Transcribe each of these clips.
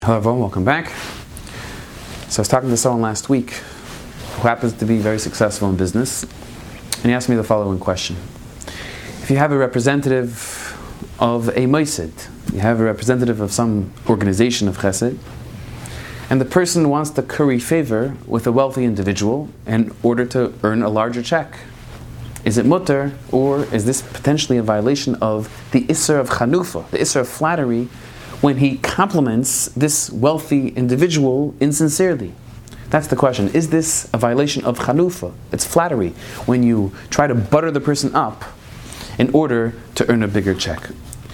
Hello everyone, welcome back. So I was talking to someone last week who happens to be very successful in business, and he asked me the following question. If you have a representative of a moisid, you have a representative of some organization of chesed, and the person wants to curry favor with a wealthy individual in order to earn a larger check, is it mutter, or is this potentially a violation of the Isser of Chanufa, the Isser of flattery, when he compliments this wealthy individual insincerely? That's the question. Is this a violation of chanufa? It's flattery, when you try to butter the person up in order to earn a bigger check.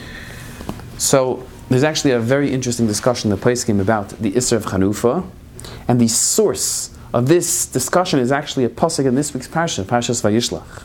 So there's actually a very interesting discussion in the Poskim about the Isser of chanufa, and the source of this discussion is actually a pasuk in this week's parsha, Parshas Vayishlach.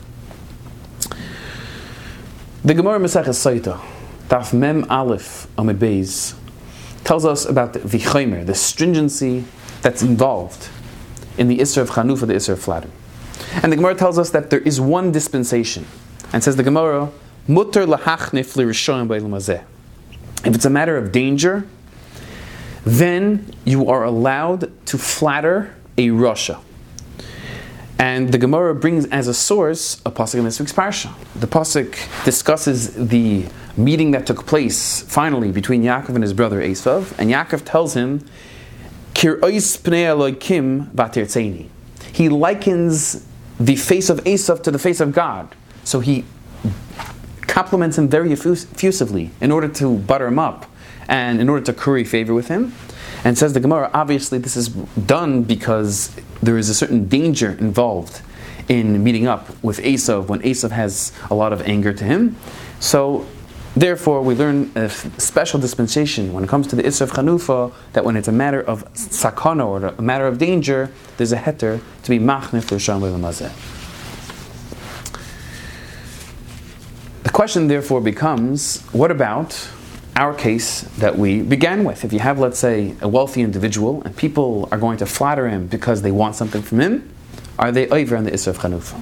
The Gemara Maseches Sotah, Daf Mem Aleph Amud Beis, tells us about the vichomer, the stringency that's involved in the Isser of Chanufa, the Isser of flattery. And the Gemara tells us that there is one dispensation, and says the Gemara, Mutter lahachnif l'rishonim b'olam hazeh. If it's a matter of danger, then you are allowed to flatter a rasha. And the Gemara brings as a source a pasuk in this week's parsha. The pasuk discusses the meeting that took place finally between Yaakov and his brother Esav, and Yaakov tells him, Kir'os pnei Elokim v'tirtzeni. He likens the face of Esav to the face of God. So he compliments him very effusively in order to butter him up and in order to curry favor with him. And says the Gemara, obviously this is done because there is a certain danger involved in meeting up with Esav when Esav has a lot of anger to him. So therefore we learn a special dispensation when it comes to the Isser of Chanufa, that when it's a matter of sakana or a matter of danger, there's a heter to be machnif l'rishonim b'olam hazeh. The question therefore becomes, what about our case that we began with? If you have, let's say, a wealthy individual and people are going to flatter him because they want something from him, are they over on the Isser of Chanufa?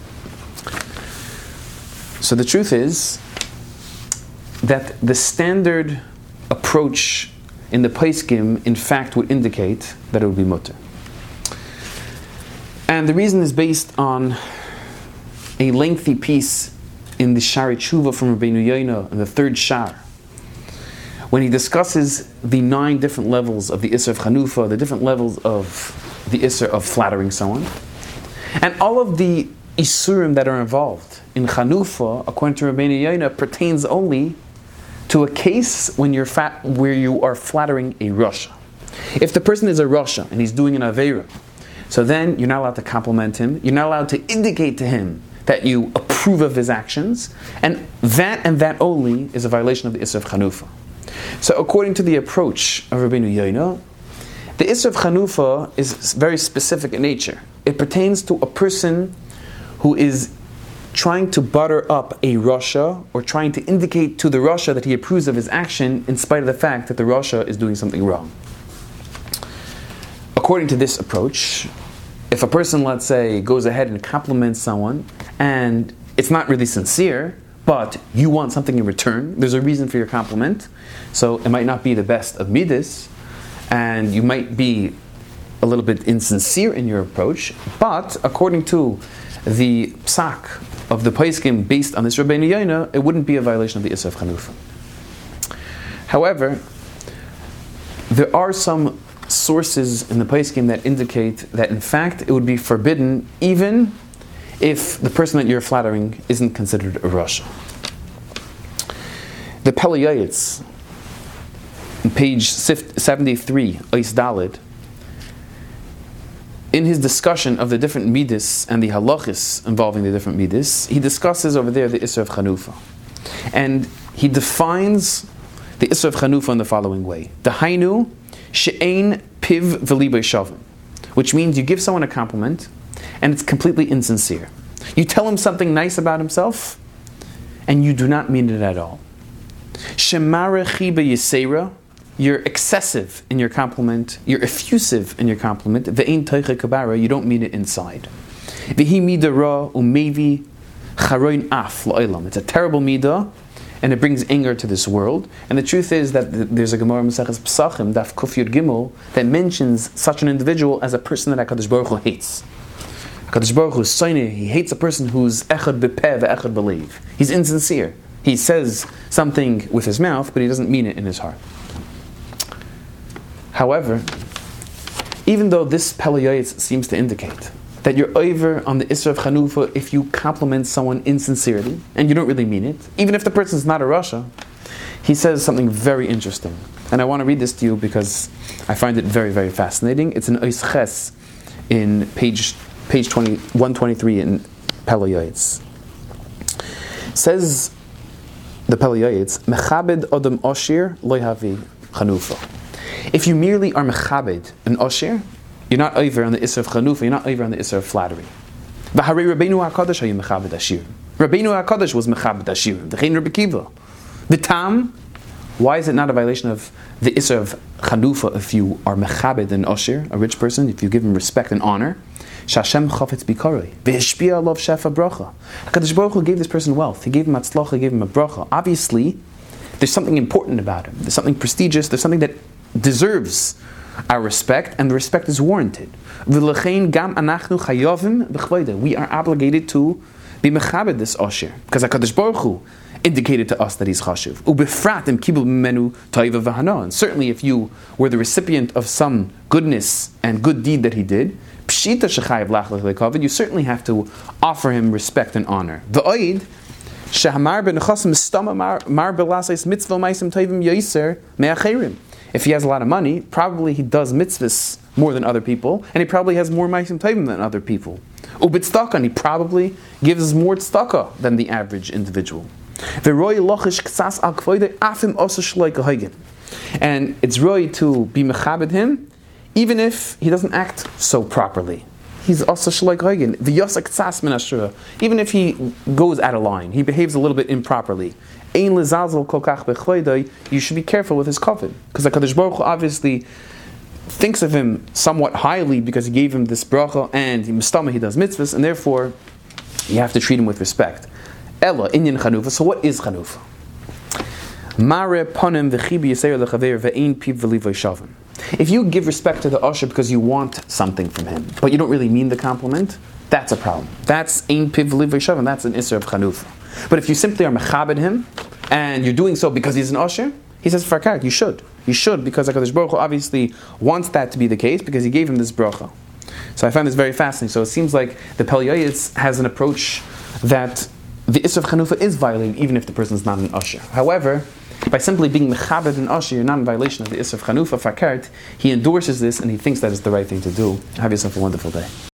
So the truth is that the standard approach in the Poskim, in fact, would indicate that it would be mutter. And the reason is based on a lengthy piece in the Shari Tshuva from Rabbeinu Yoina in the third Shar, when he discusses the 9 different levels of the Isser of Chanufa, the different levels of the Isser of flattering someone, and all of the Isurim that are involved in Chanufa, according to Rabbeinu Yoina, pertains only to a case when where you are flattering a rasha. If the person is a rasha and he's doing an aveira, so then you're not allowed to compliment him, you're not allowed to indicate to him that you approve of his actions, and that only is a violation of the Isser of Chanufa. So according to the approach of Rabbeinu Yoina, the Isser of Chanufa is very specific in nature. It pertains to a person who is trying to butter up a rasha, or trying to indicate to the rasha that he approves of his action in spite of the fact that the rasha is doing something wrong. According to this approach, if a person, let's say, goes ahead and compliments someone and it's not really sincere, but you want something in return, there's a reason for your compliment, so it might not be the best of midas, and you might be a little bit insincere in your approach, but according to the psak of the Poskim based on this Rabbeinu Yoina, it wouldn't be a violation of the Isser of Chanufa. However, there are some sources in the Poskim that indicate that in fact it would be forbidden even if the person that you're flattering isn't considered a rasha. The Pele Yoetz, on page 73, Ois Daled, in his discussion of the different midas and the halachis involving the different midas, he discusses over there the Isser of Chanufa. And he defines the Isser of Chanufa in the following way. Dahainu she'ein piv v'libay shavim, which means you give someone a compliment and it's completely insincere. You tell him something nice about himself and you do not mean it at all. Shemarechi b'yisera, you're excessive in your compliment, you're effusive in your compliment, ve'ein teiche kabara, you don't mean it inside. Vehi mida ra umevi charoin af la'olam, it's a terrible midah, and it brings anger to this world. And the truth is that there's a Gemara Maseches Pesachim, Daf Kuf Yud Gimel, that mentions such an individual as a person that HaKadosh Baruch Hu hates. HaKadosh Baruch Hu is soine, he hates a person who's echad bepeh ve'echad b'leiv. He's insincere. He says something with his mouth, but he doesn't mean it in his heart. However, even though this Peleyoyetz seems to indicate that you're over on the Isser of Chanufa if you compliment someone insincerely, and you don't really mean it, even if the person's not a Rasha, he says something very interesting. And I want to read this to you because I find it very, very fascinating. It's an Ois Ches in page 123 in Peleyoyetz. Says the Peleyoyetz, Mechabed Odom Oshir Lo Yavi Chanufa. If you merely are Mechabed an Oshir, you're not over on the Isser of Chanufa, you're not over on the Isser of flattery. V'harei Rabbeinu HaKadosh hayu Mechabed Ashir. Rabbeinu HaKadosh was Mechabed Ashir. V'chein Rabbi Kiva. The Tam, why is it not a violation of the Isser of Chanufa if you are Mechabed an Oshir, a rich person, if you give him respect and honor? Shashem chafetz bikaroi v'hishpia alav shefa bracha. HaKadosh Baruch Hu gave this person wealth. He gave him atzlacha, he gave him a bracha. Obviously, there's something important about him. There's something prestigious. There's something that deserves our respect, and the respect is warranted. V'lechein gam anachnu chayovim b'chvayda. We are obligated to be mechabed this osher because HaKadosh Baruch Hu indicated to us that he's chashuv. Ubefrat im kibul menu toiva v'hana. And certainly, if you were the recipient of some goodness and good deed that he did, pshita shechayev lachlech lekovid, you certainly have to offer him respect and honor. V'oid shehamar b'nechasim stama mar belasais mitzvah ma'asim toivim yoiser me'acherim. If he has a lot of money, probably he does mitzvahs more than other people, and he probably has more ma'asim tovim than other people. Ubitzdaka, and he probably gives more tzedakah than the average individual. And it's really to be mechabed him, even if he doesn't act so properly. He's also shleik hoigen. Even if he goes out of line, he behaves a little bit improperly. You should be careful with his kavod, because HaKadosh Baruch Hu obviously thinks of him somewhat highly because he gave him this bracha and he does mitzvahs, and therefore you have to treat him with respect. Ella inyan chanufa. So what is chanufa? Mare ponim v'chibi yiseir lechaver ve'ein piv v'livoy shavim. If you give respect to the usher because you want something from him, but you don't really mean the compliment, that's a problem. That's ein piv v'livoy shavim. That's an isser of chanufa. But if you simply are mechabed him, and you're doing so because he's an usher, he says, Farkaret, you should. You should, because HaKadosh Baruch Hu obviously wants that to be the case, because he gave him this bracha. So I find this very fascinating. So it seems like the Peleyoyetz has an approach that the Isser of Chanufa is violated, even if the person is not an usher. However, by simply being mechabed an usher, you're not in violation of the Isser of Chanufa, Farkaret. He endorses this, and he thinks that is the right thing to do. Have yourself a wonderful day.